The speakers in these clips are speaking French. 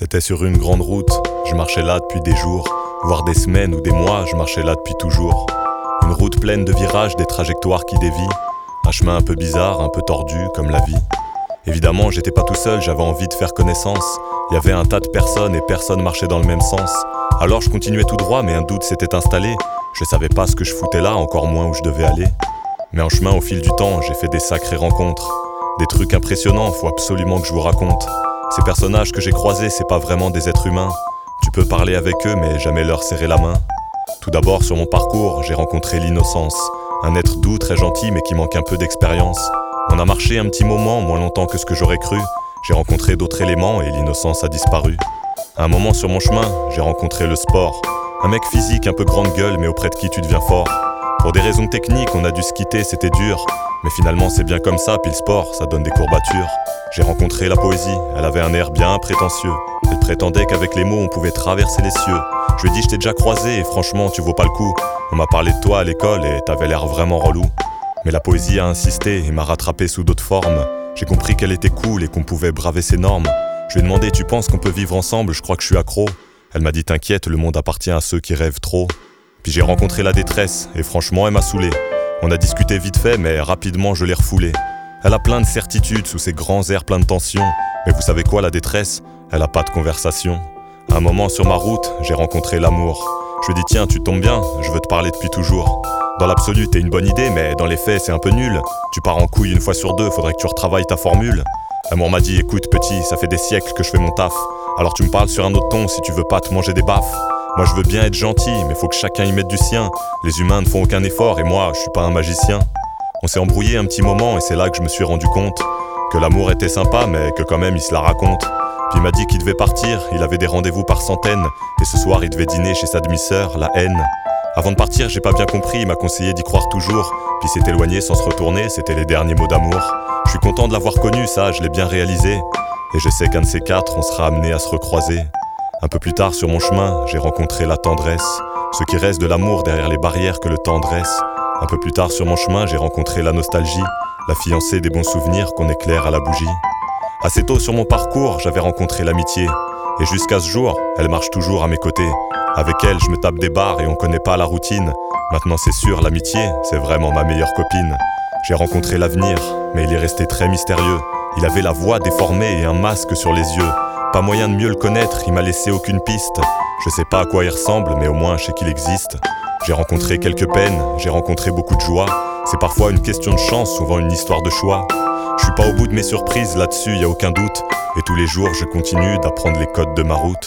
C'était sur une grande route, je marchais là depuis des jours, voire des semaines ou des mois, je marchais là depuis toujours. Une route pleine de virages, des trajectoires qui dévient, un chemin un peu bizarre, un peu tordu, comme la vie. Évidemment, j'étais pas tout seul, j'avais envie de faire connaissance. Il y avait un tas de personnes et personne marchait dans le même sens. Alors je continuais tout droit, mais un doute s'était installé. Je savais pas ce que je foutais là, encore moins où je devais aller. Mais en chemin, au fil du temps, j'ai fait des sacrées rencontres. Des trucs impressionnants, faut absolument que je vous raconte. Ces personnages que j'ai croisés, c'est pas vraiment des êtres humains. Tu peux parler avec eux, mais jamais leur serrer la main. Tout d'abord, sur mon parcours, j'ai rencontré l'innocence. Un être doux, très gentil, mais qui manque un peu d'expérience. On a marché un petit moment, moins longtemps que ce que j'aurais cru. J'ai rencontré d'autres éléments et l'innocence a disparu. À un moment sur mon chemin, j'ai rencontré le sport. Un mec physique, un peu grande gueule, mais auprès de qui tu deviens fort. Pour des raisons techniques, on a dû se quitter, c'était dur. Mais finalement, c'est bien comme ça, puis le sport, ça donne des courbatures. J'ai rencontré la poésie, elle avait un air bien prétentieux. Elle prétendait qu'avec les mots, on pouvait traverser les cieux. Je lui ai dit, je t'ai déjà croisé et franchement, tu vaux pas le coup. On m'a parlé de toi à l'école et t'avais l'air vraiment relou. Mais la poésie a insisté et m'a rattrapé sous d'autres formes. J'ai compris qu'elle était cool et qu'on pouvait braver ses normes. Je lui ai demandé, tu penses qu'on peut vivre ensemble? Je crois que je suis accro. Elle m'a dit, t'inquiète, le monde appartient à ceux qui rêvent trop. Puis j'ai rencontré la détresse et franchement, elle m'a saoulé. On a discuté vite fait, mais rapidement, je l'ai refoulée. Elle a plein de certitudes sous ses grands airs pleins de tension. Mais vous savez quoi, la détresse? Elle a pas de conversation. À un moment sur ma route, j'ai rencontré l'amour. Je lui ai dit, tiens, tu tombes bien, je veux te parler depuis toujours. Dans l'absolu, t'es une bonne idée, mais dans les faits, c'est un peu nul. Tu pars en couille une fois sur deux, faudrait que tu retravailles ta formule. L'amour m'a dit, écoute petit, ça fait des siècles que je fais mon taf. Alors tu me parles sur un autre ton si tu veux pas te manger des baffes. Moi je veux bien être gentil, mais faut que chacun y mette du sien. Les humains ne font aucun effort et moi, je suis pas un magicien. On s'est embrouillé un petit moment et c'est là que je me suis rendu compte que l'amour était sympa, mais que quand même il se la raconte. Puis il m'a dit qu'il devait partir, il avait des rendez-vous par centaines. Et ce soir il devait dîner chez sa demi-sœur, la haine. Avant de partir, j'ai pas bien compris, il m'a conseillé d'y croire toujours. Puis s'est éloigné sans se retourner, c'était les derniers mots d'amour. Je suis content de l'avoir connu, ça, je l'ai bien réalisé. Et je sais qu'un de ces quatre, on sera amené à se recroiser. Un peu plus tard sur mon chemin, j'ai rencontré la tendresse. Ce qui reste de l'amour derrière les barrières que le temps dresse. Un peu plus tard sur mon chemin, j'ai rencontré la nostalgie. La fiancée des bons souvenirs qu'on éclaire à la bougie. Assez tôt sur mon parcours, j'avais rencontré l'amitié. Et jusqu'à ce jour, elle marche toujours à mes côtés. Avec elle, je me tape des barres et on connaît pas la routine. Maintenant c'est sûr, l'amitié, c'est vraiment ma meilleure copine. J'ai rencontré l'avenir, mais il est resté très mystérieux. Il avait la voix déformée et un masque sur les yeux. Pas moyen de mieux le connaître, il m'a laissé aucune piste. Je sais pas à quoi il ressemble, mais au moins je sais qu'il existe. J'ai rencontré quelques peines, j'ai rencontré beaucoup de joie. C'est parfois une question de chance, souvent une histoire de choix. Je suis pas au bout de mes surprises, là-dessus y a aucun doute. Et tous les jours je continue d'apprendre les codes de ma route.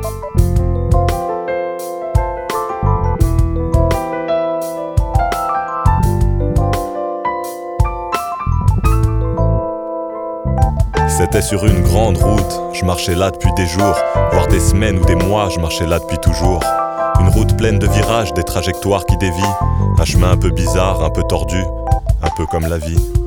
C'était sur une grande route, je marchais là depuis des jours, voire des semaines ou des mois, je marchais là depuis toujours. Une route pleine de virages, des trajectoires qui dévient, un chemin un peu bizarre, un peu tordu, un peu comme la vie.